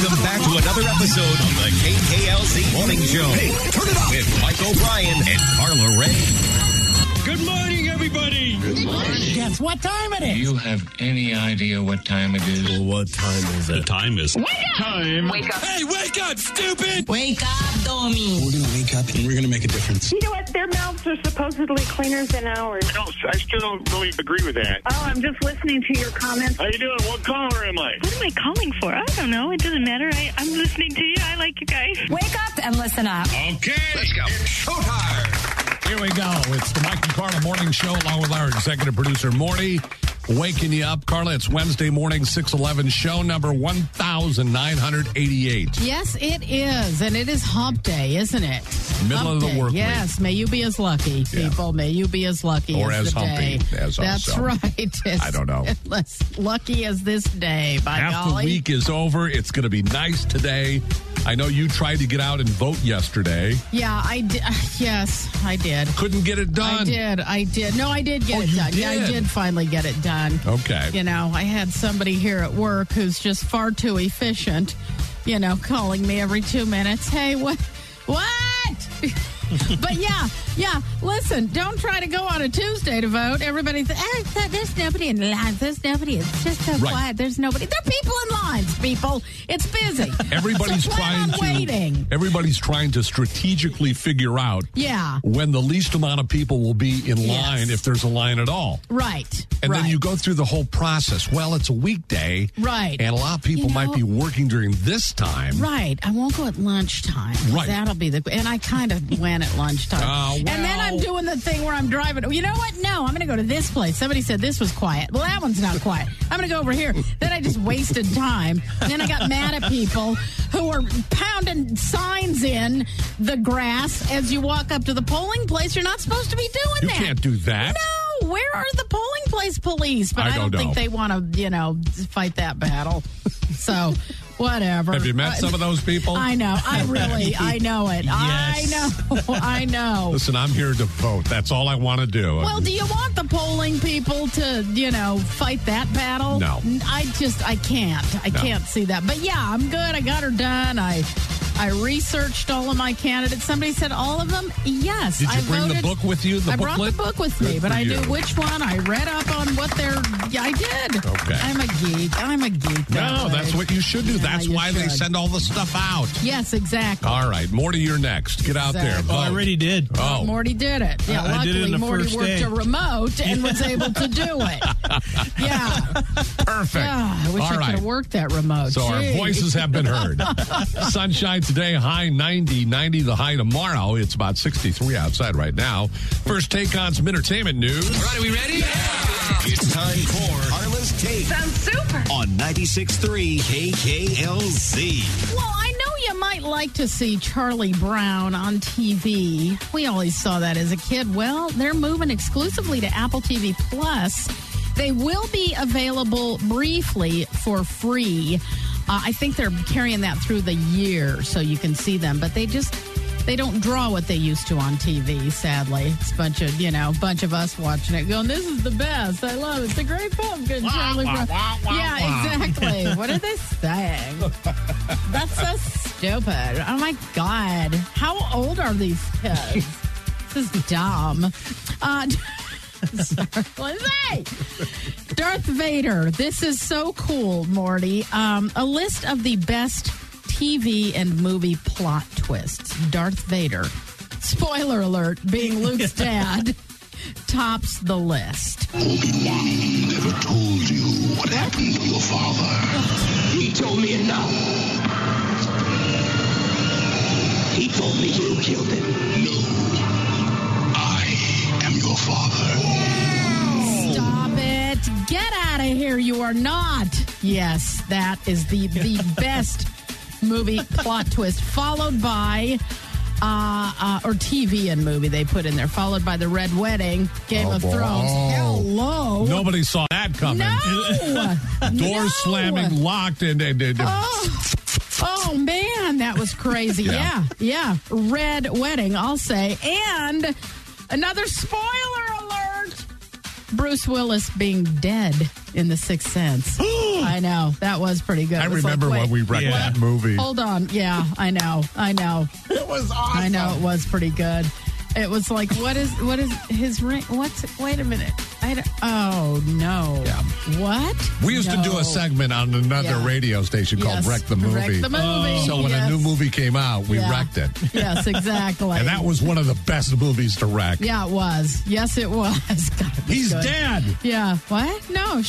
Welcome back to another episode of the KKLZ Morning Show. Hey, turn it up with Mike O'Brien and Carla Ray. Good morning, everybody. Good morning. Guess what time it is? Do you have any idea what time it is? Well, what time is it? The time is... Wake up! Time. Wake up. Hey, wake up, stupid! Wake up, Domi. We're going to wake up and we're going to make a difference. You know what? Their mouths are supposedly cleaner than ours. I still don't really agree with that. Oh, I'm just listening to your comments. How you doing? What caller am I? What am I calling for? I don't know. It doesn't matter. I'm listening to you. I like you guys. Wake up and listen up. Okay. Let's go. It's showtime. Here we go. It's the Mike and Carla Morning Show along with our executive producer, Morty. Waking you up. Carla, it's Wednesday morning, 6/11, show number 1,988. Yes, it is. And it is hump day, isn't it? Middle hump of the day. work Yes, may you be as lucky, people. May you be as lucky Or as the humpy day. as That's also. right. I don't know. Less lucky as this day, by Half golly. the week is over. It's going to be nice today. I know you tried to get out and vote yesterday. Yeah, I did. Yes, I did. Couldn't get it done. I did. No, I did get it you done. did? Yeah, I did finally get it done. Okay. You know, I had somebody here at work who's just far too efficient, you know, calling me every 2 minutes. Hey, what? But yeah, listen, don't try to go on a Tuesday to vote. Everybody there's nobody in lines. There's nobody. It's just so quiet. There's nobody. There are people in lines, people. It's busy. Everybody's so plan trying on waiting. Everybody's trying to strategically figure out when the least amount of people will be in line, if there's a line at all. Right. And then you go through the whole process. Well, it's a weekday. Right. And a lot of people might be working during this time. Right. I won't go at lunchtime. Right. That'll be and I kind of went at lunchtime. And then I'm doing the thing where I'm driving. You know what? No, I'm going to go to this place. Somebody said this was quiet. Well, that one's not quiet. I'm going to go over here. Then I just wasted time. Then I got mad at people who were pounding signs in the grass as you walk up to the polling place. You're not supposed to be doing that. You can't do that. No. Where are the polling place police? But I don't think they want to, fight that battle. So, whatever. Have you met some of those people? I know. I know it. Yes. I know. Listen, I'm here to vote. That's all I want to do. Well, do you want the polling people to, fight that battle? No. I can't. I can't see that. But yeah, I'm good. I got her done. I researched all of my candidates. Somebody said all of them. Yes. Did you bring the book with you? I brought the book with me, but I knew which one. I read up on what I did. Okay. I'm a geek. No, that's what you should do. That's why they send all the stuff out. Yes, exactly. All right. Morty, you're next. Get out there. Vote. I already did. Oh. Morty did it. Yeah, I did it in luckily the Morty first worked day. a remote and was able to do it. Yeah. Perfect. I wish I could have worked that remote. So our voices have been heard. Sunshine today, high 90 the high tomorrow. It's about 63 outside right now. First take on some entertainment news. All right, are we ready? Yeah. It's time for Carla's Take. Sounds super. On 96.3 KKLZ. Well, I know you might like to see Charlie Brown on TV. We always saw that as a kid. Well, they're moving exclusively to Apple TV Plus. They will be available briefly for free. I think they're carrying that through the year so you can see them, but they don't draw what they used to on TV, sadly. It's a bunch of us watching it going, this is the best. I love it. It's a great pumpkin, Charlie Brown. Yeah, exactly. What are they saying? That's so stupid. Oh, my God. How old are these kids? This is dumb. Darth Vader. This is so cool, Morty. A list of the best TV and movie plot twists. Darth Vader, spoiler alert, being Luke's dad, tops the list. Obi-Wan never told you what happened to your father. He told me enough. He told me you killed him. No. I am your father. Stop it. Get out of here. You are not. Yes, that is the best movie plot twist, followed by or TV and movie they put in there, followed by The Red Wedding, Game of Thrones. Hello. Nobody saw that coming. No. Doors slamming, locked, and Oh, man, that was crazy. Yeah. Red Wedding, I'll say. And another spoiler alert. Bruce Willis being dead in The Sixth Sense. I know. That was pretty good. I It was remember like, when we wrecked that movie. Hold on. Yeah, I know. It was awesome. I know it was pretty good. It was like, what is his ring? Wait a minute. Oh, no. Yeah. What? We used to do a segment on another radio station called Wreck the Movie. Wreck the Movie. So when a new movie came out, we wrecked it. Yes, exactly. And that was one of the best movies to wreck. Yeah, it was. Yes, it was. God, it was He's good. dead. Yeah. What? No.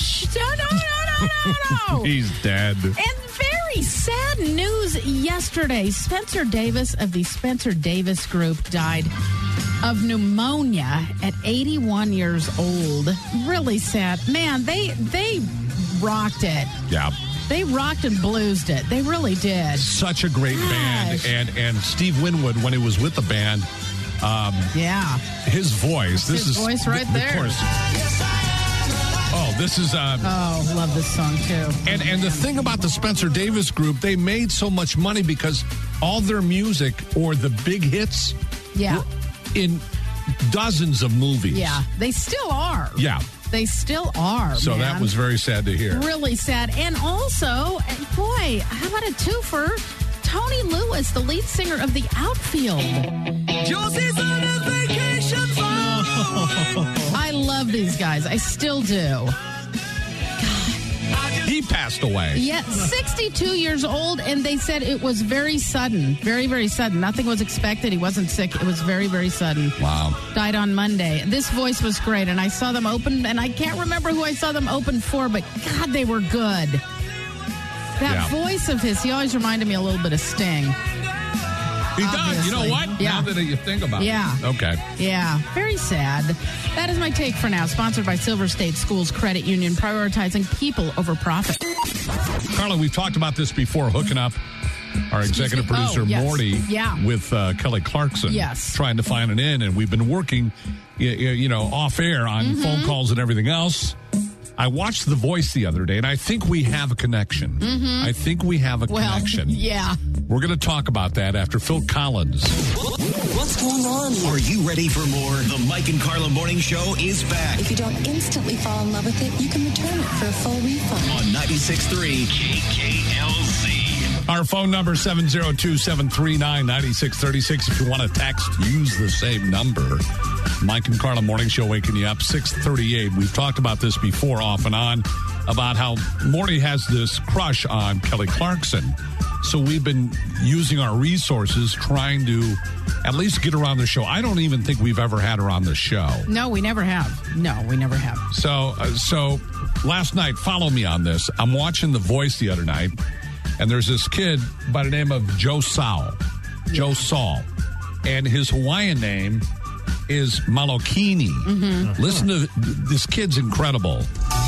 No. He's dead. And very sad news yesterday. Spencer Davis of the Spencer Davis Group died of pneumonia at 81 years old. Really sad. Man, they rocked it. Yeah. They rocked and bluesed it. They really did. Such a great band. And Steve Winwood, when he was with the band, his voice. His voice right there. Of course. Oh, this is... love this song, too. And the thing about the Spencer Davis Group, they made so much money because all their music or the big hits were in dozens of movies. Yeah, they still are. Yeah. They still are, So that was very sad to hear. Really sad. And also, boy, how about a twofer? Tony Lewis, the lead singer of The Outfield. Josie's on a vacation I love these guys. I still do. He passed away. Yeah, 62 years old, and they said it was very sudden. Very, very sudden. Nothing was expected. He wasn't sick. It was very, very sudden. Wow. Died on Monday. This voice was great, and I saw them open, and I can't remember who I saw them open for, but God, they were good. That voice of his, he always reminded me a little bit of Sting. He does. You know what? Yeah. Now that you think about it. Okay. Yeah. Very sad. That is my take for now. Sponsored by Silver State Schools Credit Union, prioritizing people over profit. Carla, we've talked about this before, hooking up our executive producer, Morty, with Kelly Clarkson. Yes. Trying to find an in, and we've been working, off air on phone calls and everything else. I watched The Voice the other day, and I think we have a connection. I think we have a connection. Yeah. We're going to talk about that after Phil Collins. What's going on? Are you ready for more? The Mike and Carla Morning Show is back. If you don't instantly fall in love with it, you can return it for a full refund. On 96.3 KKLZ. Our phone number, 702-739-9636. If you want to text, use the same number. Mike and Carla Morning Show waking you up, 638. We've talked about this before off and on, about how Morty has this crush on Kelly Clarkson. So we've been using our resources trying to at least get her on the show. I don't even think we've ever had her on the show. No, we never have. No, we never have. So last night, follow me on this. I'm watching The Voice the other night, and there's this kid by the name of Joe Saul. And his Hawaiian name is Malokini. Listen to this kid's incredible.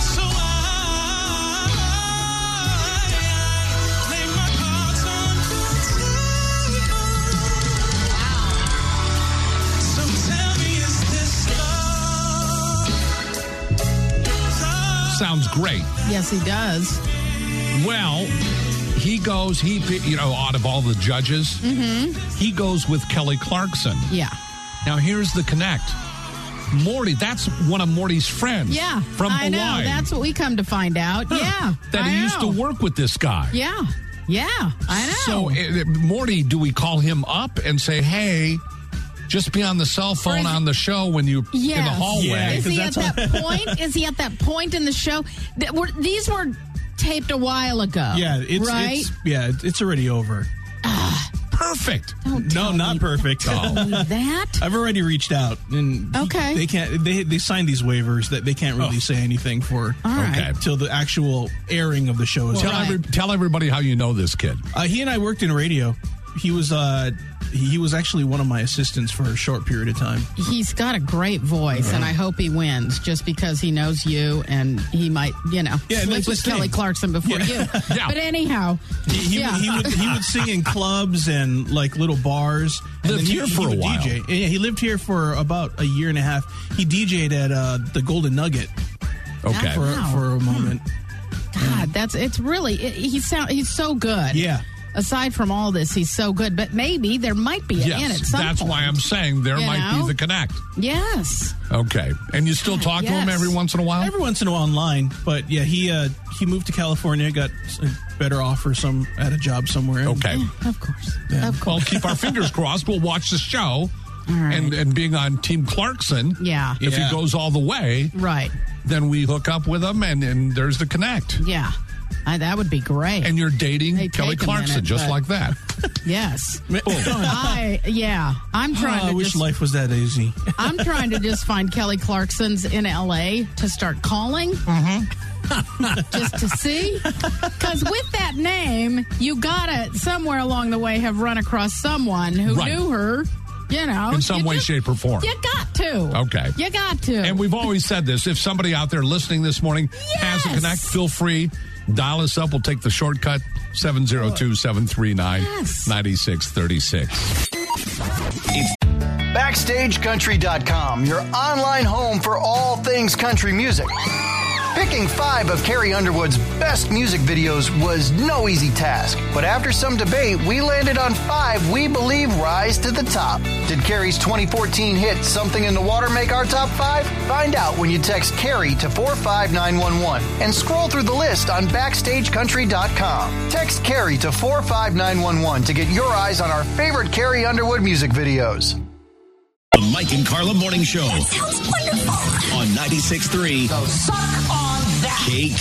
Sounds great. Yes, he does. Well, he goes, out of all the judges, he goes with Kelly Clarkson. Yeah. Now, here's the connect. Morty, that's one of Morty's friends. Yeah. From Hawaii. I know. That's what we come to find out. Yeah. That he used to work with this guy. Yeah. Yeah. I know. So, Morty, do we call him up and say, hey, just be on the cell phone on the show when you in the hallway? Yeah. Is he at that point? Is he at that point in the show? These were taped a while ago. Yeah, it's already over. Perfect. No, not perfect. That I've already reached out, and they can't. They signed these waivers that they can't really say anything for. Till the actual airing of the show is. Tell everybody how you know this kid. He and I worked in radio. He was actually one of my assistants for a short period of time. He's got a great voice, and I hope he wins just because he knows you, and he might, sleep with Kelly Clarkson before you. Yeah. But anyhow, he would sing in clubs and like little bars. And lived here for a while. DJ. Yeah, he lived here for about a year and a half. He DJ'd at the Golden Nugget. Okay. For a moment. God, he's so good. Yeah. aside from all this, he's so good. But maybe there might be an in at some that's point. why I'm saying there might be the connect. Yes. Okay. And you still talk to him every once in a while? Every once in a while online. But yeah, he moved to California, got a better offer at a job somewhere. Okay. Yeah, of course. Yeah. Of course. Well, keep our fingers crossed. We'll watch the show. All right. And being on Team Clarkson, if he goes all the way, then we hook up with him, and there's the connect. Yeah. That would be great. And you're dating Kelly Clarkson, just like that. Yes. I'm trying to I wish life was that easy. I'm trying to just find Kelly Clarkson's in L.A. to start calling. Just to see. Because with that name, you gotta, somewhere along the way, have run across someone who knew her. You know, in some way, shape, or form. You got to. Okay. You got to. And we've always said this. If somebody out there listening this morning has a connect, feel free. Dial us up. We'll take the shortcut, 702-739-9636. It's BackstageCountry.com, your online home for all things country music. Picking 5 of Carrie Underwood's best music videos was no easy task, but after some debate, we landed on 5 we believe rise to the top. Did Carrie's 2014 hit Something in the Water make our top 5? Find out when you text Carrie to 45911 and scroll through the list on BackstageCountry.com. Text Carrie to 45911 to get your eyes on our favorite Carrie Underwood music videos. The Mike and Carla Morning Show. That sounds wonderful. On 96.3. So suck on that.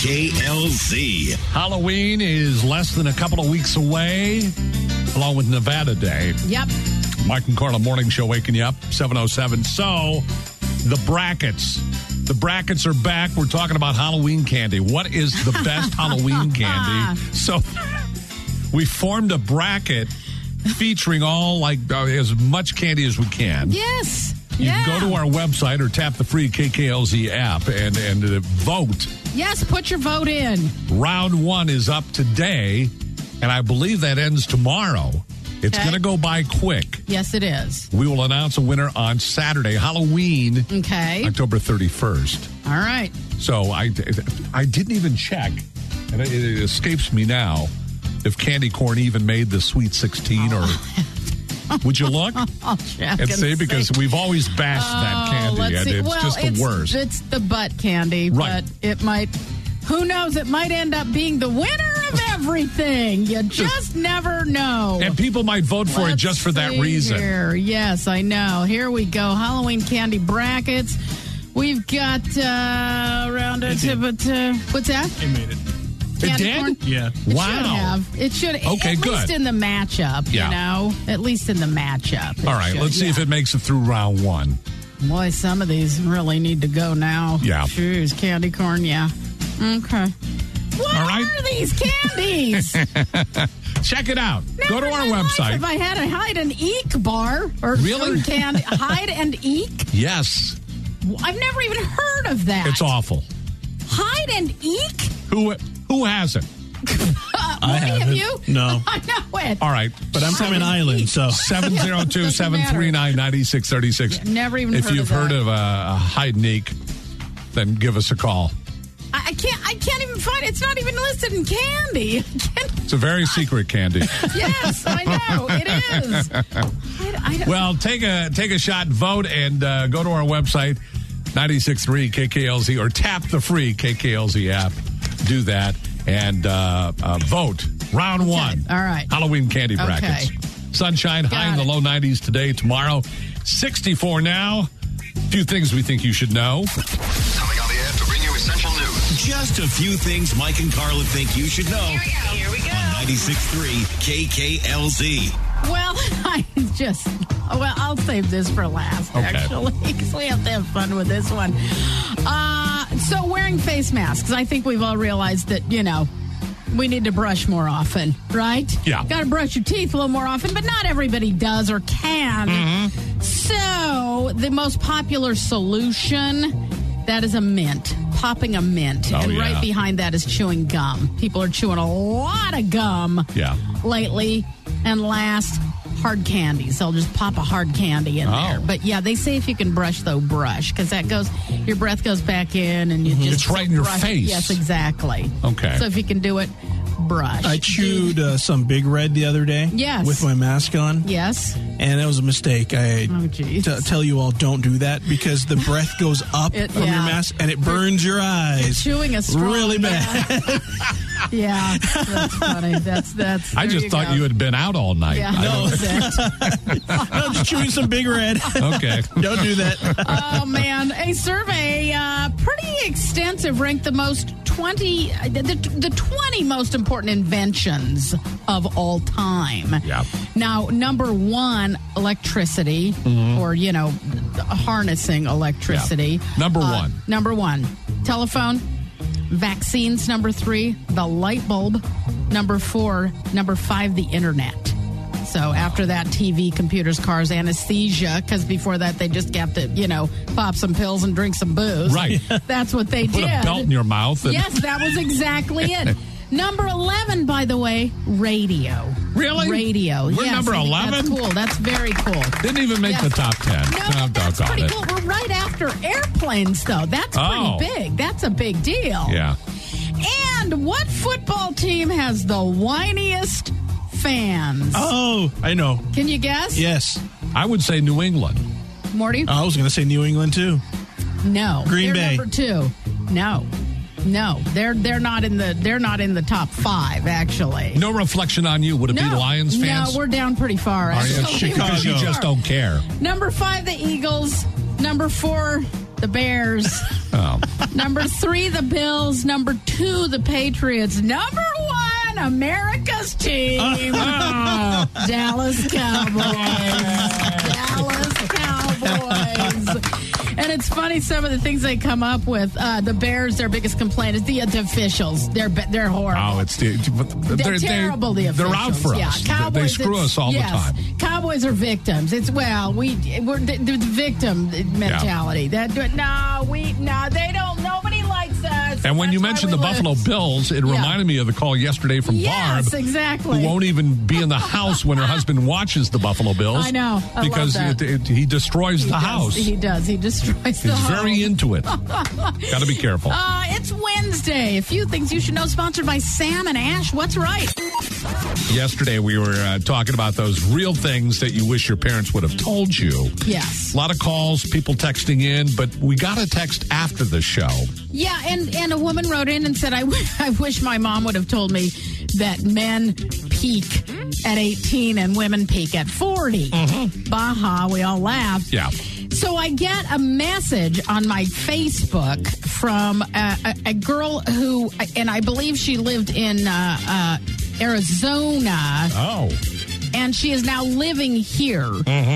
KKLZ. Halloween is less than a couple of weeks away, along with Nevada Day. Yep. Mike and Carla Morning Show waking you up, 7:07. So, the brackets. The brackets are back. We're talking about Halloween candy. What is the best Halloween candy? So, we formed a bracket featuring all, as much candy as we can. Yes. You can go to our website or tap the free KKLZ app and vote. Yes, put your vote in. Round 1 is up today, and I believe that ends tomorrow. It's going to go by quick. Yes, it is. We will announce a winner on Saturday, Halloween, October 31st. All right. So I didn't even check, and it escapes me now, if candy corn even made the Sweet 16 or... Would you look? I'll check and see, because we've always bashed that candy, and it's just the worst. It's the butt candy, but it might, who knows, it might end up being the winner of everything. You just never know. And people might vote for it just for that reason. Here. Yes, I know. Here we go. Halloween candy brackets. We've got what's that? They made it. It did? Corn? Yeah. Wow. It should. Okay, at good. least in the matchup, you know? At least in the matchup. All right, let's see if it makes it through round 1. Boy, some of these really need to go now. Yeah. Jeez, candy corn, Okay. What are these candies? Check it out. Go to our website. If I had a hide and eek bar or candy, hide and eek? Yes. I've never even heard of that. It's awful. Hide and eek? Who hasn't? I haven't. You? No. I know it. All right. But I'm from an island, so. 702-739-9636. Never even If you've heard of a hide and eek, then give us a call. I can't even find it. It's not even listed in candy. It's a very secret candy. Yes, I know. It is. Well, take a shot, vote, and go to our website, 96.3 KKLZ, or tap the free KKLZ app. Do that and vote. Round 1. All right. Halloween candy brackets. Okay. Sunshine high in the low 90s today, tomorrow. 64 now. A few things we think you should know. Coming on the air to bring you essential news. Just a few things Mike and Carla think you should know. Here we go. On 96.3 KKLZ. Well, I'll save this for last, actually, because we have to have fun with this one. So wearing face masks, I think we've all realized that, we need to brush more often, right? Yeah. Got to brush your teeth a little more often, but not everybody does or can. Mm-hmm. So the most popular solution, that is a mint. Popping a mint. Right behind that is chewing gum. People are chewing a lot of gum lately. And last, hard candies. They'll just pop a hard candy in there. But they say if you can brush, because that goes, your breath goes back in and you just it's right in your face. Yes, exactly. Okay. So if you can do it, toothbrush. I chewed some Big Red the other day. Yes. With my mask on. Yes. And that was a mistake. I tell you all, don't do that because the breath goes up from your mask and it burns your eyes. You're chewing a straw. Really bad. Yeah, that's funny. That's. I just thought you had been out all night. Yeah, no, just chewing some Big Red. Okay, don't do that. Oh man, a survey, pretty extensive, ranked the 20 most important inventions of all time. Yeah. Now, number one, electricity, or harnessing electricity. Yeah. Number one, telephone. Vaccines, number 3, the light bulb, number 4, number 5, the internet. So after that, TV, computers, cars, anesthesia, because before that they just got to, pop some pills and drink some booze. Right. That's what they did. Put a belt in your mouth. Yes, that was exactly it. Number 11, by the way, radio. Really? Radio. We're number 11? That's cool. That's very cool. Didn't even make the top 10. No, that's pretty cool. We're right after airplanes, though. That's pretty big. That's a big deal. Yeah. And what football team has the whiniest fans? Oh, I know. Can you guess? Yes. I would say New England. Morty? I was going to say New England, too. No. Green Bay. Number 2. No, they're not in the top 5 actually. No reflection on you. Would it be Lions fans? No, we're down pretty far. Chicago. Because you just don't care. Number 5, the Eagles. Number 4, the Bears. Number 3, the Bills. Number 2, the Patriots. Number 1, America's team. Dallas Cowboys. And it's funny, some of the things they come up with. The Bears, their biggest complaint is the officials. They're horrible. Oh, they're terrible. The officials. They're out for us. Cowboys, they screw us all the time. Cowboys are victims. We're the victim mentality. Yeah. They don't. Nobody likes us. And when you mentioned the Buffalo Bills, it reminded me of the call yesterday from Barb. Yes, exactly. Who won't even be in the house when her husband watches the Buffalo Bills. I know. Because he destroys the house. He does. He destroys the house. He's very into it. Got to be careful. It's Wednesday. A few things you should know. Sponsored by Sam and Ash. What's right? Yesterday we were talking about those real things that you wish your parents would have told you. Yes. A lot of calls, people texting in, but we got a text after the show. Yeah, and a woman wrote in and said, I wish my mom would have told me that men peak at 18 and women peak at 40. Mm-hmm. Baha, we all laughed. Yeah. So I get a message on my Facebook from a girl who, and I believe she lived in Arizona. Oh. And she is now living here,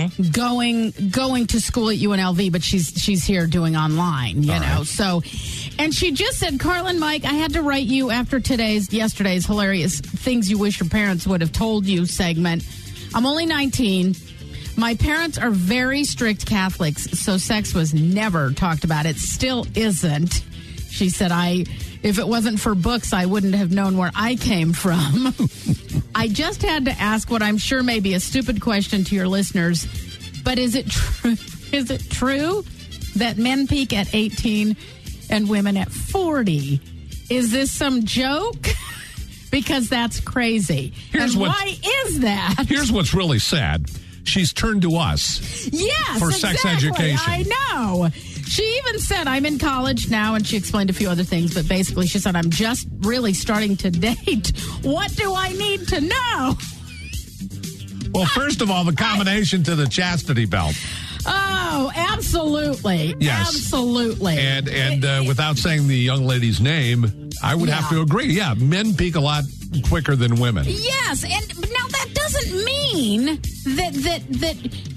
going to school at UNLV, but she's here doing online, you know. Right. So, and she just said, Carlin, Mike, I had to write you after yesterday's hilarious things you wish your parents would have told you segment. I'm only 19. My parents are very strict Catholics, so sex was never talked about. It still isn't. She said, if it wasn't for books, I wouldn't have known where I came from. I just had to ask what I'm sure may be a stupid question to your listeners, but is it true? Is it true that men peak at 18 and women at 40? Is this some joke? Because that's crazy. Why is that? Here's what's really sad. She's turned to us. Yes, for sex education. I know. She even said, I'm in college now, and she explained a few other things, but basically she said, I'm just really starting to date. What do I need to know? Well, first of all, the combination to the chastity belt. Oh, absolutely. Yes. Absolutely. And without saying the young lady's name, I would have to agree. Yeah, men peak a lot quicker than women. Yes, and now that doesn't mean that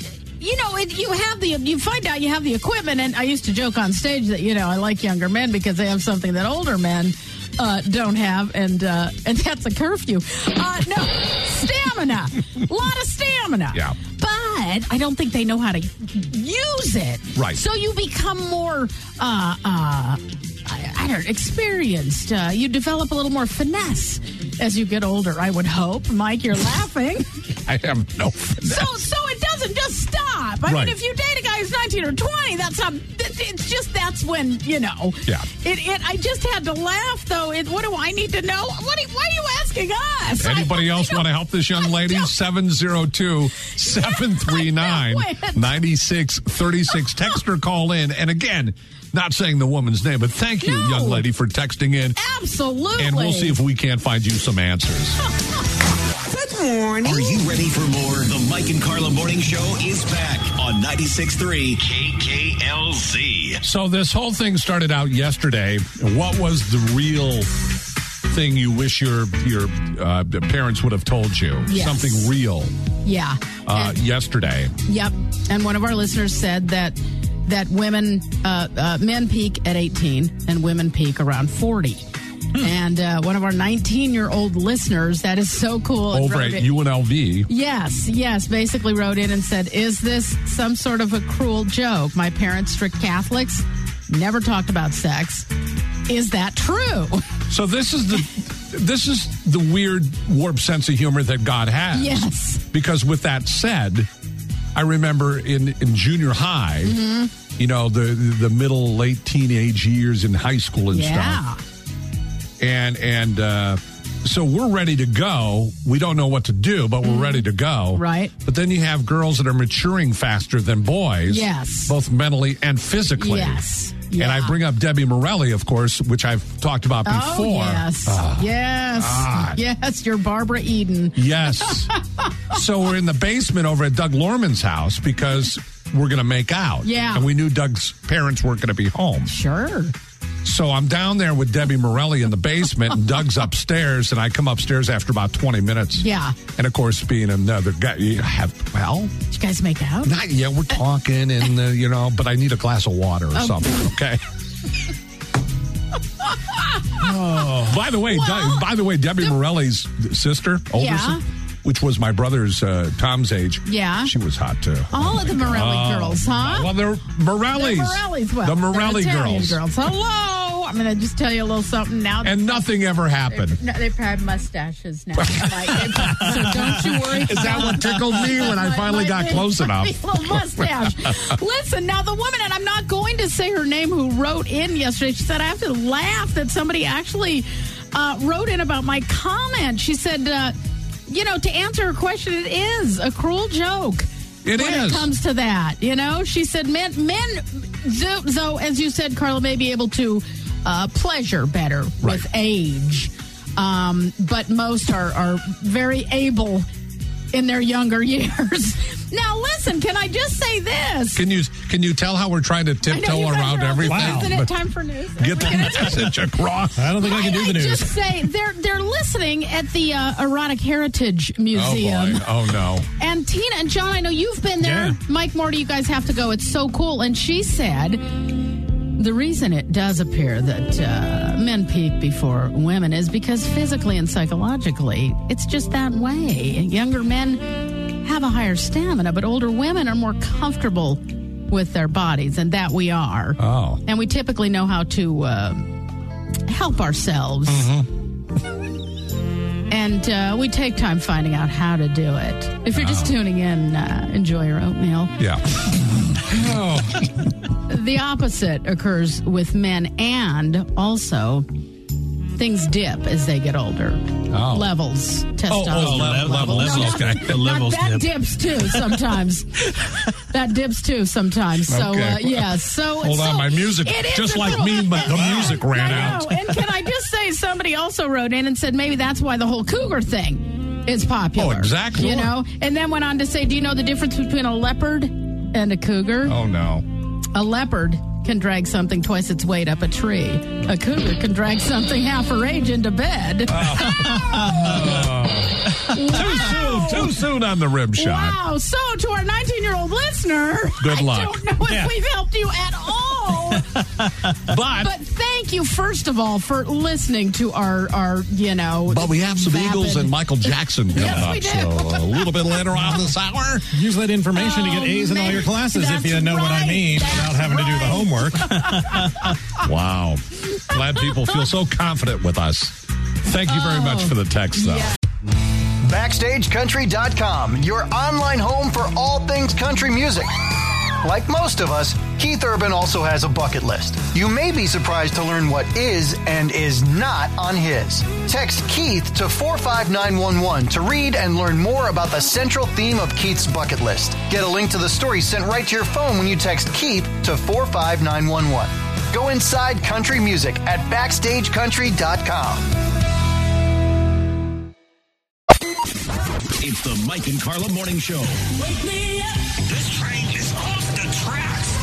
you find out you have the equipment, and I used to joke on stage that, I like younger men because they have something that older men don't have, and that's a curfew. No, stamina. A lot of stamina. Yeah. But I don't think they know how to use it. Right. So you become more, experienced. You develop a little more finesse as you get older, I would hope. Mike, you're laughing. I have no finesse. So it doesn't listen, just stop. I mean, if you date a guy who's 19 or 20, that's not. It's just that's when Yeah. I just had to laugh though. What do I need to know? Why are you asking us? Anybody else want to help this young lady? 702-739-9636. Text or call in. And again, not saying the woman's name, but thank you, young lady, for texting in. Absolutely. And we'll see if we can't find you some answers. Good morning. Are you ready for more? The Mike and Carla Morning Show is back on 96.3 KKLZ. So this whole thing started out yesterday. What was the real thing you wish your parents would have told you? Yes. Something real. Yeah. Yesterday. Yep. And one of our listeners said that women, men peak at 18 and women peak around 40. And one of our 19-year-old listeners, that is so cool. Over at UNLV. Yes, basically wrote in and said, is this some sort of a cruel joke? My parents, strict Catholics, never talked about sex. Is that true? So this is the weird warped sense of humor that God has. Yes. Because with that said, I remember in junior high, you know, the middle, late teenage years in high school and stuff. And so we're ready to go. We don't know what to do, but we're ready to go. Right. But then you have girls that are maturing faster than boys. Yes. Both mentally and physically. Yes. Yeah. And I bring up Debbie Morelli, of course, which I've talked about before. Oh, yes. God. Yes, you're Barbara Eden. Yes. So we're in the basement over at Doug Lorman's house because we're going to make out. Yeah. And we knew Doug's parents weren't going to be home. Sure. So I'm down there with Debbie Morelli in the basement, and Doug's upstairs, and I come upstairs after about 20 minutes. Yeah. And, of course, being another guy, did you guys make out? Not yet. We're talking, and, but I need a glass of water or something, okay? By the way, Debbie Morelli's sister, older sister, which was my brother's Tom's age. Yeah. She was hot, too. All of the Morelli girls, huh? Well, they're Morellis. The Morelli girls. Hello. I'm going to just tell you a little something now. And nothing ever happened. They've had mustaches now. So don't you worry. Is that what tickled me when I finally got close enough? Little mustache. Listen, now the woman, and I'm not going to say her name, who wrote in yesterday, she said, I have to laugh that somebody actually wrote in about my comment. She said, to answer her question, it is a cruel joke. When it comes to that, she said men, so as you said, Carla, may be able to pleasure better with age, but most are very able in their younger years. Now, listen, can I just say this? Can you tell how we're trying to tiptoe around everything? Isn't it time for news? Get the message across. I don't think I can do the news. Just say they're listening at the Erotic Heritage Museum. Oh no! And Tina and John, I know you've been there. Yeah. Mike, Morty, you guys have to go. It's so cool. And she said the reason it does appear that men peak before women is because physically and psychologically, it's just that way. Younger men have a higher stamina, but older women are more comfortable with their bodies, and that we are. Oh. And we typically know how to help ourselves. And we take time finding out how to do it. If you're just tuning in, enjoy your oatmeal. Yeah. The opposite occurs with men, and also things dip as they get older. Oh. Levels, testosterone. Levels. Okay. The levels that dip. dips too sometimes. That dips too sometimes. So, Okay. So Hold on, my music, just like me, but the music ran out. And can I just say, somebody also wrote in and said maybe that's why the whole cougar thing is popular. Oh, exactly. And then went on to say, do you know the difference between a leopard and a cougar? Oh, no. A leopard can drag something twice its weight up a tree. A cougar can drag something half her age into bed. Too soon on the rim shot. Wow. So, to our 19-year-old listener, Good luck. I don't know if we've helped you at all. But thank you, first of all, for listening to our But we have some Eagles and Michael Jackson coming up. we do. So a little bit later on this hour. Use that information to get A's in all your classes if you know what I mean without having to do the homework. Wow. Glad people feel so confident with us. Thank you very much for the text, though. Yeah. BackstageCountry.com, your online home for all things country music. Like most of us, Keith Urban also has a bucket list. You may be surprised to learn what is and is not on his. Text Keith to 45911 to read and learn more about the central theme of Keith's bucket list. Get a link to the story sent right to your phone when you text Keith to 45911. Go inside country music at BackstageCountry.com. It's the Mike and Carla Morning Show. Wake me up. This train is off the tracks.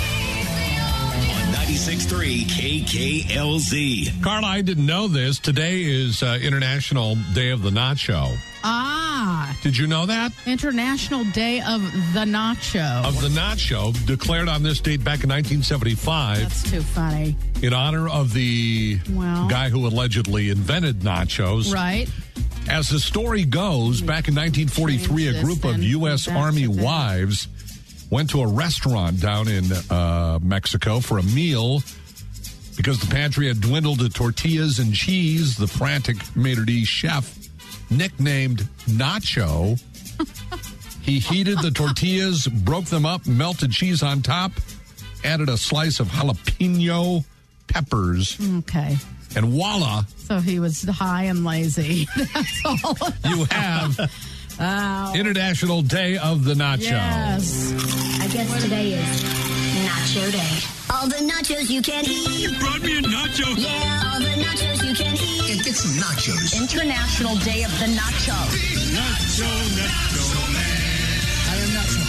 On 96.3 KKLZ. Carla, I didn't know this. Today is International Day of the Nacho. Ah. Did you know that? International Day of the Nacho. Of the Nacho, declared on this date back in 1975. That's too funny. In honor of the guy who allegedly invented nachos. Right. As the story goes, back in 1943, a group of U.S. Army wives went to a restaurant down in Mexico for a meal. Because the pantry had dwindled to tortillas and cheese, the frantic maitre d' chef, nicknamed Nacho, he heated the tortillas, broke them up, melted cheese on top, added a slice of jalapeno peppers. Okay. And voila. So he was high and lazy. That's all. You have International Day of the Nacho. Yes. I guess today is Nacho Day. All the nachos you can eat. You brought me a nacho. Yeah, all the nachos you can eat. And get some nachos. International Day of the Nacho. Nacho, man. I am nacho.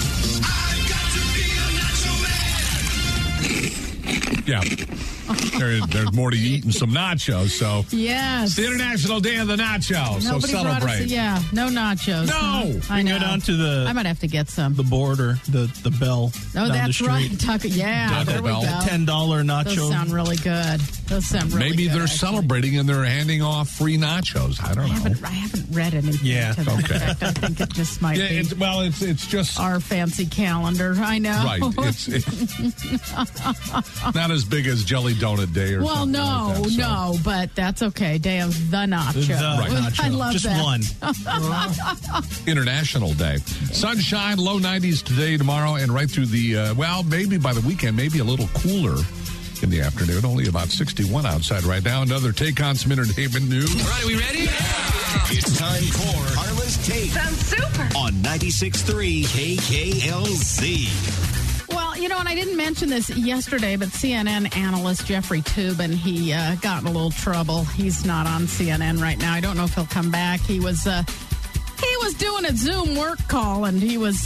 Yeah. There's more to eat and some nachos. So yes, it's the International Day of the Nacho. So celebrate. No nachos. No, I know. Go down to I might have to get some. The board or the bell. Oh, down that's the street. right. Taco Bell. We go. $10 nacho. Those sound really good. Maybe they're celebrating and they're handing off free nachos. I don't know. I haven't read anything. Yeah. To that effect. I think it just might be. It's just our fancy calendar. I know. Right. It's not as big as Jelly Donut Day or something like that, no, but that's okay. Day of the Nacho. Nacho. I love just that. one. International Day. Sunshine, low 90s today, tomorrow, and right through the, maybe by the weekend, maybe a little cooler in the afternoon. Only about 61 outside right now. Another take on some entertainment news. All right, are we ready? Yeah. It's time for Carla's Take. Sounds super. On 96.3 KKLZ. Well, and I didn't mention this yesterday, but CNN analyst Jeffrey Toobin, he got in a little trouble. He's not on CNN right now. I don't know if he'll come back. He was doing a Zoom work call, and he was,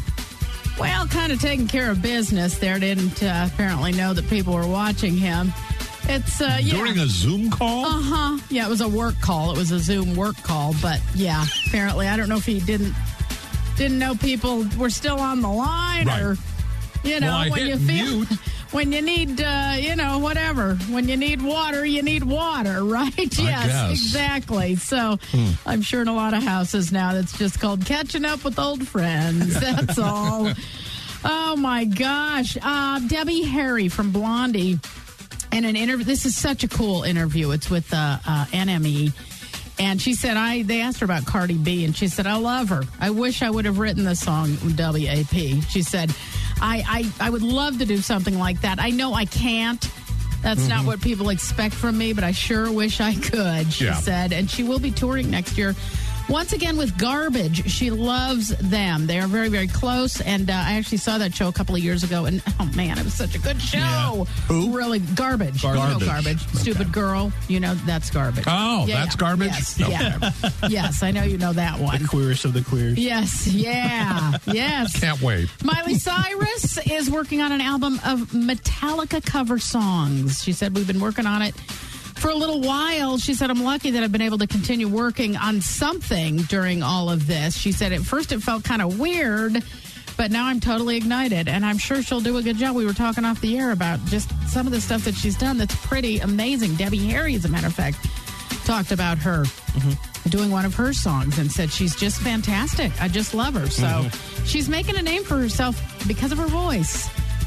kind of taking care of business there. Didn't apparently know that people were watching him. It's during a Zoom call? Yeah, it was a work call. It was a Zoom work call, but yeah, apparently I don't know if he didn't know people were still on the line, right. Or when you feel mute. When you need whatever. When you need water, right? Yes, guess. Exactly. So I'm sure in a lot of houses now that's just called catching up with old friends. That's all. Oh my gosh. Debbie Harry from Blondie. And an interview. This is such a cool interview. It's with NME. And she said, they asked her about Cardi B, and she said, I love her. I wish I would have written the song WAP. She said, I would love to do something like that. I know I can't. That's not what people expect from me, but I sure wish I could, she said. And she will be touring next year. Once again with Garbage. She loves them. They are very, very close. And I actually saw that show a couple of years ago. And, oh, man, it was such a good show. Yeah. Who? Really, Garbage. Garbage. You know Garbage. Okay. Stupid Girl. That's Garbage. Oh, that's Garbage? Yes. Okay. Yeah. Yes, I know you know that one. The queerest of the queers. Yes. Yeah. Yes. Can't wait. Miley Cyrus is working on an album of Metallica cover songs. She said, we've been working on it for a little while. She said, I'm lucky that I've been able to continue working on something during all of this. She said, at first it felt kind of weird, but now I'm totally ignited, and I'm sure she'll do a good job. We were talking off the air about just some of the stuff that she's done that's pretty amazing. Debbie Harry, as a matter of fact, talked about her doing one of her songs and said she's just fantastic. I just love her. So she's making a name for herself because of her voice.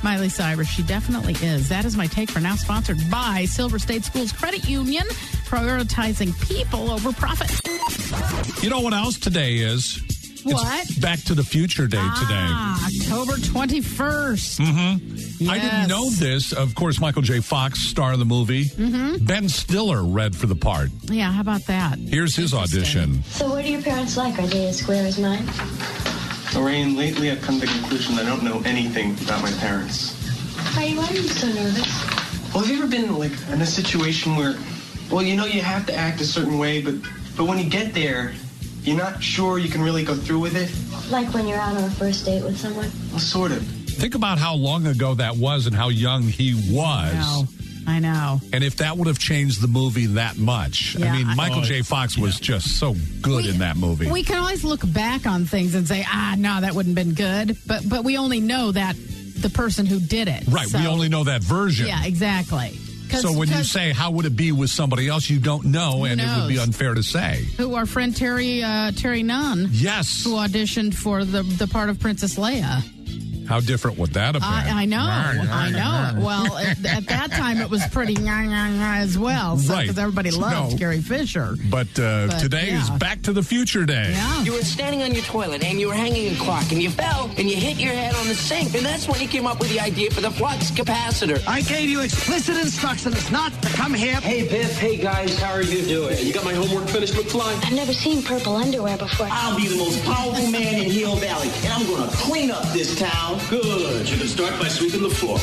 Miley Cyrus, she definitely is. That is my take for now, sponsored by Silver State Schools Credit Union, prioritizing people over profit. You know what else today is? What? It's Back to the Future Day today. October 21st. Mm-hmm. Yes. I didn't know this. Of course, Michael J. Fox, star of the movie. Mm-hmm. Ben Stiller read for the part. Yeah, how about that? Here's his audition. So what are your parents like? Are they as square as mine? Lorraine, lately I've come to the conclusion I don't know anything about my parents. Why are you so nervous? Well, have you ever been like in a situation where, well, you know you have to act a certain way, but when you get there, you're not sure you can really go through with it? Like when you're out on a first date with someone? Well, sort of. Think about how long ago that was and how young he was. I know. And if that would have changed the movie that much. Yeah, I mean, Michael J. Fox was just so good in that movie. We can always look back on things and say, no, that wouldn't have been good. But we only know that the person who did it. Right. So, we only know that version. Yeah, exactly. So when you say, how would it be with somebody else, you don't know, and it would be unfair to say. Who our friend Terry Nunn. Yes. Who auditioned for the part of Princess Leia. How different would that have been? I know. Well, at that time, it was pretty as well. So, because everybody loved Carrie Fisher. But today is Back to the Future Day. Yeah. You were standing on your toilet and you were hanging a clock and you fell and you hit your head on the sink. And that's when you came up with the idea for the flux capacitor. I gave you explicit instructions not to come here. Hey, Biff. Hey, guys. How are you doing? You got my homework finished, McFly? I've never seen purple underwear before. I'll be the most powerful man in Hill Valley, and I'm going to clean up this town. Good. You can start by sweeping the floor.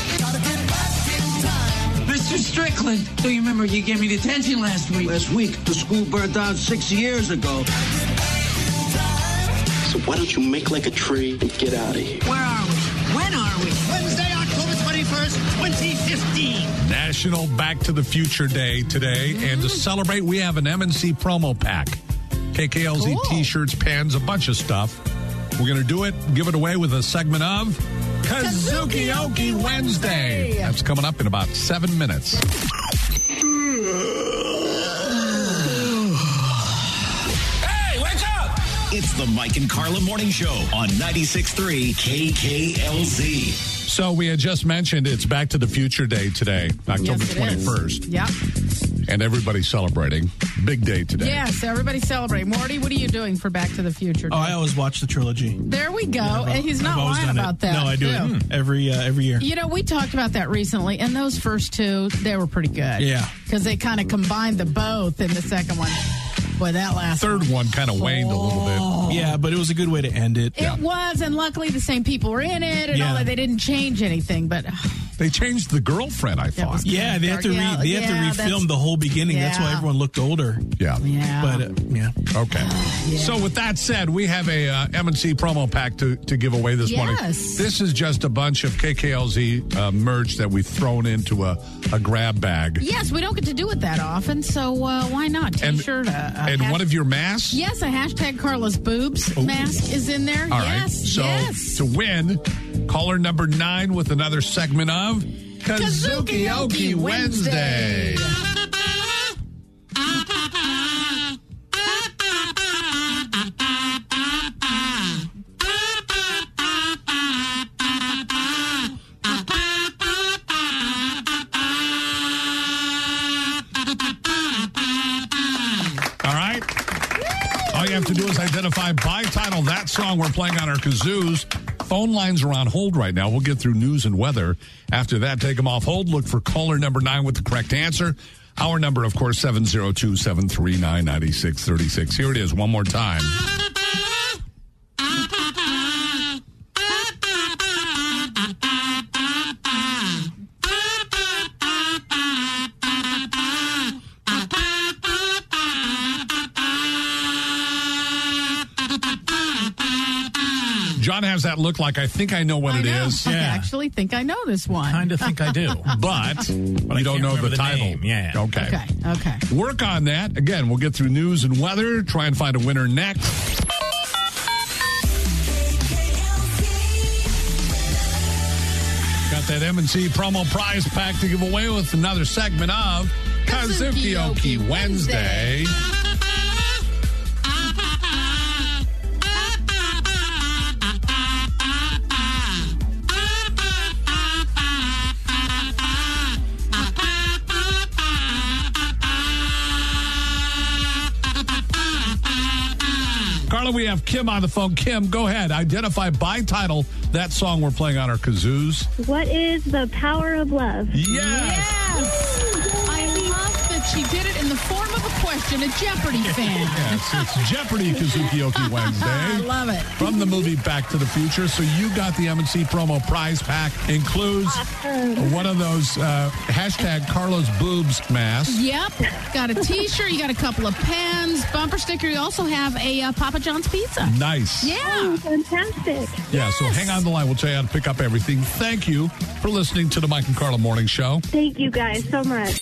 Mr. Strickland, do you remember you gave me detention last week? Last week, the school burned down 6 years ago. So why don't you make like a tree and get out of here? Where are we? When are we? Wednesday, October 21st, 2015. National Back to the Future Day today. And to celebrate, we have an MNC promo pack. KKLZ T-shirts, pens, a bunch of stuff. We're going to do it, give it away with a segment of Kazuki-Oki Wednesday. That's coming up in about 7 minutes. Hey, wake up! It's the Mike and Carla Morning Show on 96.3 KKLZ. So we had just mentioned it's Back to the Future Day today, October 21st. Yep. And everybody's celebrating. Big day today. Yes, everybody's celebrating. Morty, what are you doing for Back to the Future Day? Oh, I always watch the trilogy. There we go. And he's not lying about that. No, I do it every year. You know, we talked about that recently, and those first two, they were pretty good. Yeah. Because they kind of combined the both in the second one. Boy, that last third one kind of waned a little bit. Yeah, but it was a good way to end it. It was, and luckily the same people were in it, and all that. They didn't change anything, but they changed the girlfriend, I thought. Yeah, they have to refilm the whole beginning. That's why everyone looked older. Yeah. But okay. So with that said, we have a M&C promo pack to give away this morning. This is just a bunch of KKLZ merch that we've thrown into a grab bag. Yes, we don't get to do it that often, so why not? T-shirt, and one of your masks? Yes, a hashtag Carla's Boobs mask is in there. All right. So to win, caller number 9 with another segment of Kazuki-Oki Wednesday. All you have to do is identify by title that song we're playing on our kazoos. Phone lines are on hold right now. We'll get through news and weather. After that, take them off hold. Look for caller number 9 with the correct answer. Our number, of course, 702-739-9636. Here it is one more time. John has that look like I think I know what it is. I actually think I know this one. Kind of think I do. But you don't know the title. Name. Yeah. Okay. Work on that. Again, we'll get through news and weather, try and find a winner next. Got that M&C promo prize pack to give away with another segment of Kazuki-Oki Wednesday. Carla, we have Kim on the phone. Kim, go ahead. Identify by title that song we're playing on our kazoos. What is The Power of Love? Yes. I love that she did it in the form of a question, a Jeopardy fan. Yes, it's Jeopardy Kazookie Wednesday. I love it. From the movie Back to the Future. So you got the M&C promo prize pack. Includes one of those hashtag Carla's boobs masks. Yep. Got a T-shirt. You got a couple of pens, bumper sticker. You also have a Papa John's pizza. Nice. Yeah. Oh, fantastic. Yeah, so hang on the line. We'll tell you how to pick up everything. Thank you for listening to the Mike and Carla Morning Show. Thank you guys so much.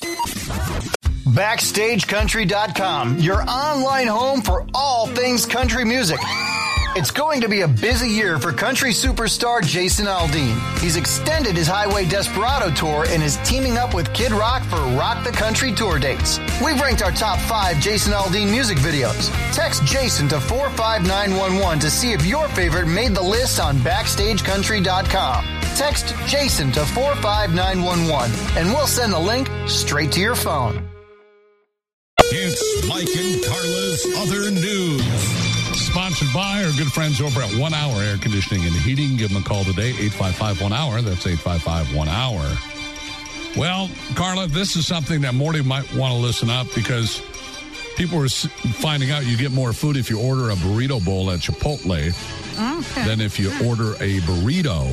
BackstageCountry.com, your online home for all things country music. It's going to be a busy year for country superstar Jason Aldean. He's extended his Highway Desperado tour and is teaming up with Kid Rock for Rock the Country tour dates. We've ranked our top 5 Jason Aldean music videos. Text Jason to 45911 to see if your favorite made the list on BackstageCountry.com. Text Jason to 45911 and we'll send the link straight to your phone. It's Mike and Carla's Other News. Sponsored by our good friends over at 1 Hour Air Conditioning and Heating. Give them a call today, 855-1-HOUR. That's 855-1-HOUR. Well, Carla, this is something that Morty might want to listen up because people are finding out you get more food if you order a burrito bowl at Chipotle than if you order a burrito.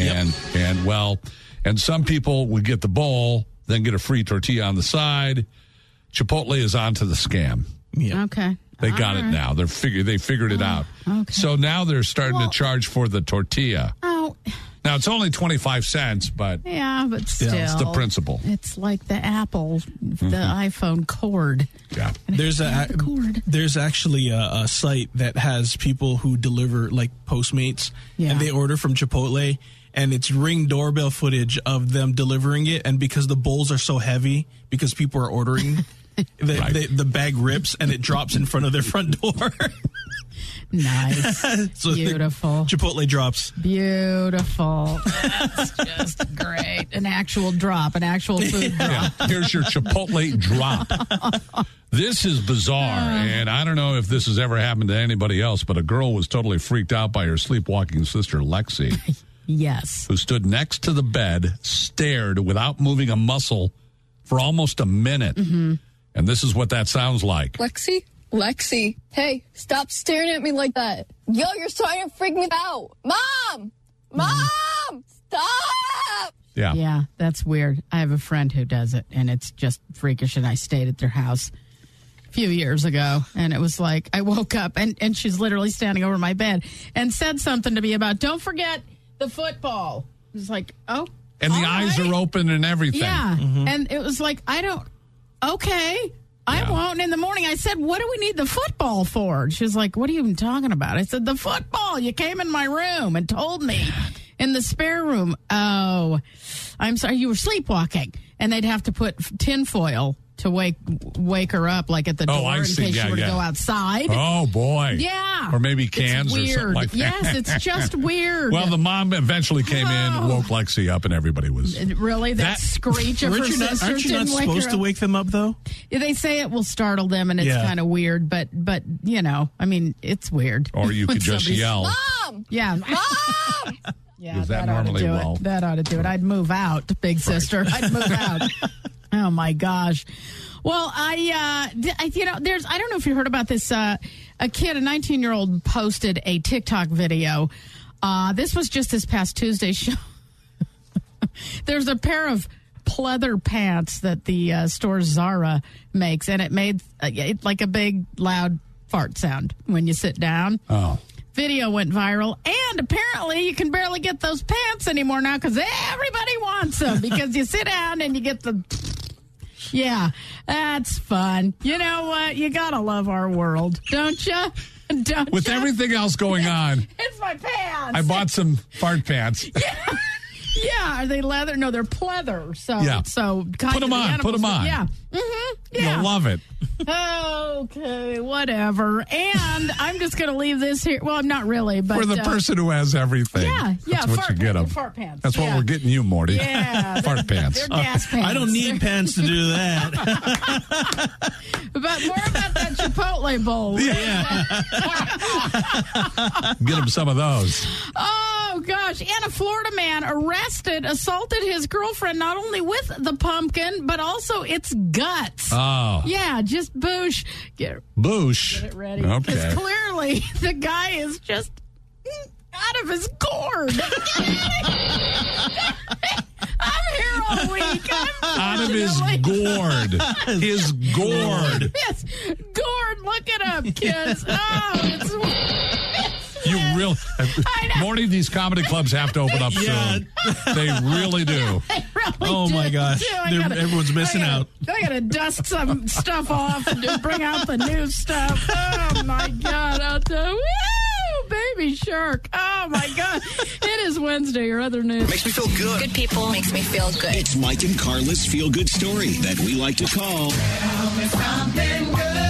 And some people would get the bowl, then get a free tortilla on the side. Chipotle is onto the scam. Yeah. Okay. They got it now. They figured it out. Okay. So now they're starting to charge for the tortilla. Oh. Now it's only 25 cents, but yeah, but still, it's the principle. It's like the Apple, the iPhone cord. Yeah. There's actually a site that has people who deliver like Postmates, and they order from Chipotle. And it's Ring doorbell footage of them delivering it. And because the bowls are so heavy, because people are ordering, the bag rips and it drops in front of their front door. Nice. So beautiful. Chipotle drops. Beautiful. That's just great. An actual drop, an actual food drop. Yeah. Here's your Chipotle drop. This is bizarre, and I don't know if this has ever happened to anybody else, but a girl was totally freaked out by her sleepwalking sister, Lexi. Yes. Who stood next to the bed, stared without moving a muscle for almost a minute. Mm-hmm. And this is what that sounds like. Lexi, hey, stop staring at me like that. Yo, you're starting to freak me out. Mom, stop. Yeah, that's weird. I have a friend who does it, and it's just freakish, and I stayed at their house a few years ago, and it was like I woke up, and she's literally standing over my bed and said something to me about, don't forget the football. It was like, oh. And the eyes are open and everything. Yeah. Mm-hmm. And it was like, I won't. And in the morning, I said, what do we need the football for? And she was like, what are you even talking about? I said, the football. You came in my room and told me in the spare room. Oh, I'm sorry. You were sleepwalking. And they'd have to put tinfoil to wake her up, like at the door in case she were to go outside. Oh, boy. Yeah. Or maybe cans or something like that. Yes, it's just weird. Well, the mom eventually came in, woke Lexi up, and everybody was... Really? That screech of her sister Aren't you not supposed to wake them up, though? They say it will startle them, and it's kind of weird, but you know, I mean, it's weird. Or you could just yell. Mom! Yeah. Mom! Yeah, does that normally well? That ought to do it. I'd move out, big sister. I'd move out. Oh my gosh! Well, I don't know if you heard about this. A 19-year-old, posted a TikTok video. This was just this past Tuesday show. There's a pair of pleather pants that the store Zara makes, and it made like a big loud fart sound when you sit down. Oh. Video went viral, and apparently you can barely get those pants anymore now because everybody wants them because you sit down and you get the... Yeah, that's fun. You know what? You gotta love our world, don't you? With everything else going on. It's my pants. I bought some fart pants. Yeah, are they leather? No, they're pleather. So, Yeah. Put them on. Put them on. Yeah. Mm-hmm. Yeah. You'll love it. Okay, whatever. And I'm just going to leave this here. Well, I'm not really, but... For the person who has everything. Yeah. That's what you get them. Fart pants. That's what we're getting you, Morty. Yeah. Fart pants. They're gas pants. I don't need pants to do that. But more about that Chipotle bowl. Yeah. Get him some of those. Oh, gosh. And a Florida man assaulted his girlfriend not only with the pumpkin, but also its guts. Oh. Yeah, just boosh. Boosh. Get it ready. Okay. Because clearly the guy is just out of his gourd. I'm here all week. Out of his gourd. His gourd. Yes, gourd. Look it up, kids. Oh, it's You really, Morty, these comedy clubs have to open up soon. They really do. Oh my gosh, everyone's missing out. I gotta dust some stuff off and just bring out the new stuff. Oh my God, out there. Woo! Baby Shark. Oh my God. It is Wednesday. Your other news. Makes me feel good. Good people makes me feel good. It's Mike and Carla's feel-good story that we like to call... Tell me something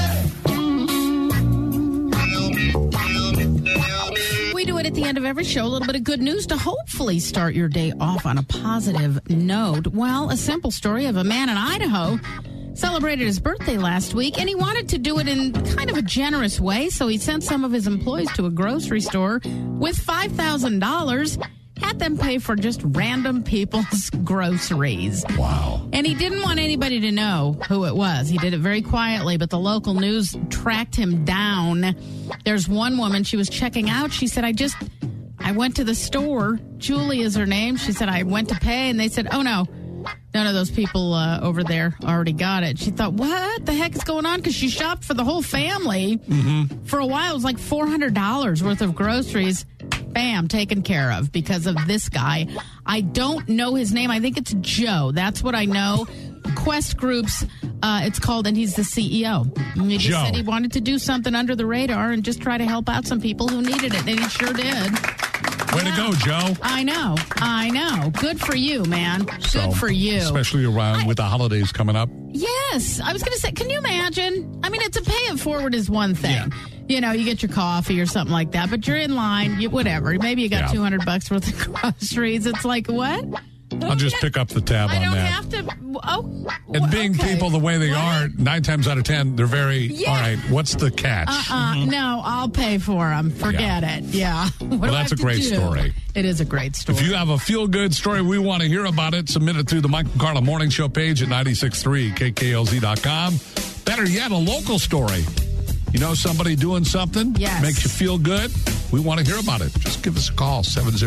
good. We do it at the end of every show, a little bit of good news to hopefully start your day off on a positive note. Well, a simple story of a man in Idaho celebrated his birthday last week, and he wanted to do it in kind of a generous way, so he sent some of his employees to a grocery store with $5,000, had them pay for just random people's groceries. Wow. And he didn't want anybody to know who it was. He did it very quietly, but the local news tracked him down. There's one woman, she was checking out. She said, I went to the store. Julie is her name. She said, I went to pay, and they said, oh, no. None of those people over there already got it. She thought, what the heck is going on? Because she shopped for the whole family. Mm-hmm. For a while, it was like $400 worth of groceries. Bam, taken care of because of this guy. I don't know his name. I think it's Joe. That's what I know. Quest Groups, it's called, and he's the CEO. And he just said he wanted to do something under the radar and just try to help out some people who needed it, and he sure did. Way to go, Joe. I know. Good for you, man. Good for you. Especially around with the holidays coming up. Yes. I was going to say, can you imagine? I mean, to pay it forward is one thing. Yeah. You know, you get your coffee or something like that, but you're in line, whatever. Maybe you got $200 worth of groceries. It's like, what? I'll just pick up the tab on that. I don't have to. Oh, and being people the way they are, 9 times out of 10, they're very, all right, what's the catch? No, I'll pay for them. Forget it. Yeah. Well, that's a great story. It is a great story. If you have a feel-good story, we want to hear about it. Submit it through the Mike and Carla Morning Show page at 963kklz.com. Better yet, a local story. You know somebody doing something? Yes. Makes you feel good? We want to hear about it. Just give us a call,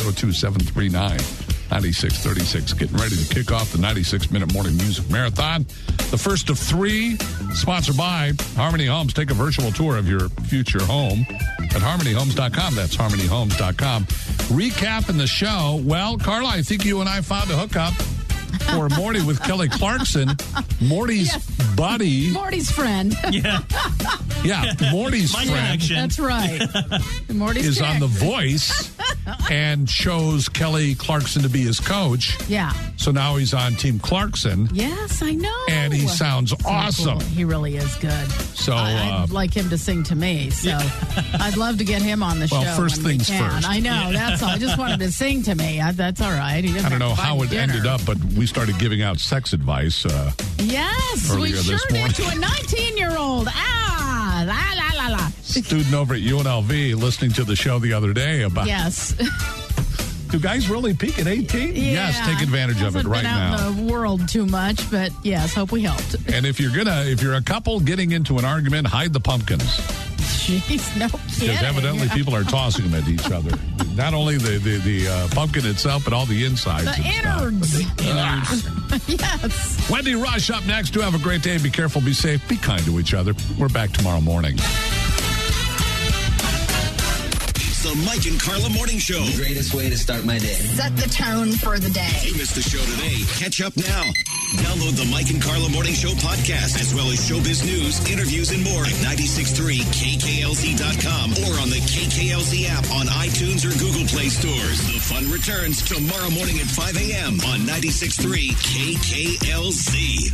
702-739-9636. Getting ready to kick off the 96-minute morning music marathon. The first of 3, sponsored by Harmony Homes. Take a virtual tour of your future home at harmonyhomes.com. That's harmonyhomes.com. Recapping the show. Well, Carla, I think you and I found a hookup for Morty with Kelly Clarkson. Morty's buddy. Morty's friend. Yeah. Yeah, Morty's friend. Connection. That's right. Morty's is on The Voice and chose Kelly Clarkson to be his coach. Yeah. So now he's on Team Clarkson. Yes, I know. And he sounds awesome. Cool. He really is good. So I'd like him to sing to me. So I'd love to get him on the show. Well, first things first. I know. That's all. I just wanted to sing to me. That's all right. I don't know how it ended up, but we started giving out sex advice. Yes, we sure did to a 19-year-old. La, la, la, la. Student over at UNLV listening to the show the other day about... Yes. Do guys really peak at 18? Yeah, yes, take advantage of it right now. Out in the world too much, but yes, hope we helped. And if you're a couple getting into an argument, hide the pumpkins. Jeez, no kidding. Because evidently people are tossing them at each other. Not only the pumpkin itself, but all the insides. The innards. Yes. Wendy Rush up next. Do have a great day. Be careful, be safe, be kind to each other. We're back tomorrow morning. It's The Mike and Carla Morning Show. The greatest way to start my day. Set the tone for the day. If you missed the show today, catch up now. Download the Mike and Carla Morning Show podcast, as well as showbiz news, interviews, and more at 963KKLZ.com or on the KKLZ app on iTunes or Google Play stores. The fun returns tomorrow morning at 5 a.m. on 96.3 KKLZ.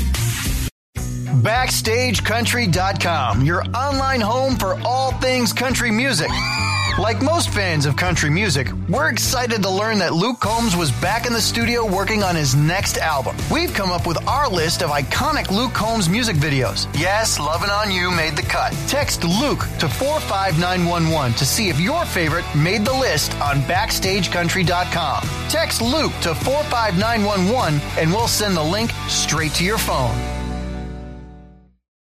BackstageCountry.com, your online home for all things country music. Like most fans of country music, we're excited to learn that Luke Combs was back in the studio working on his next album. We've come up with our list of iconic Luke Combs music videos. Yes, Lovin' On You made the cut. Text Luke to 45911 to see if your favorite made the list on BackstageCountry.com. Text Luke to 45911 and we'll send the link straight to your phone.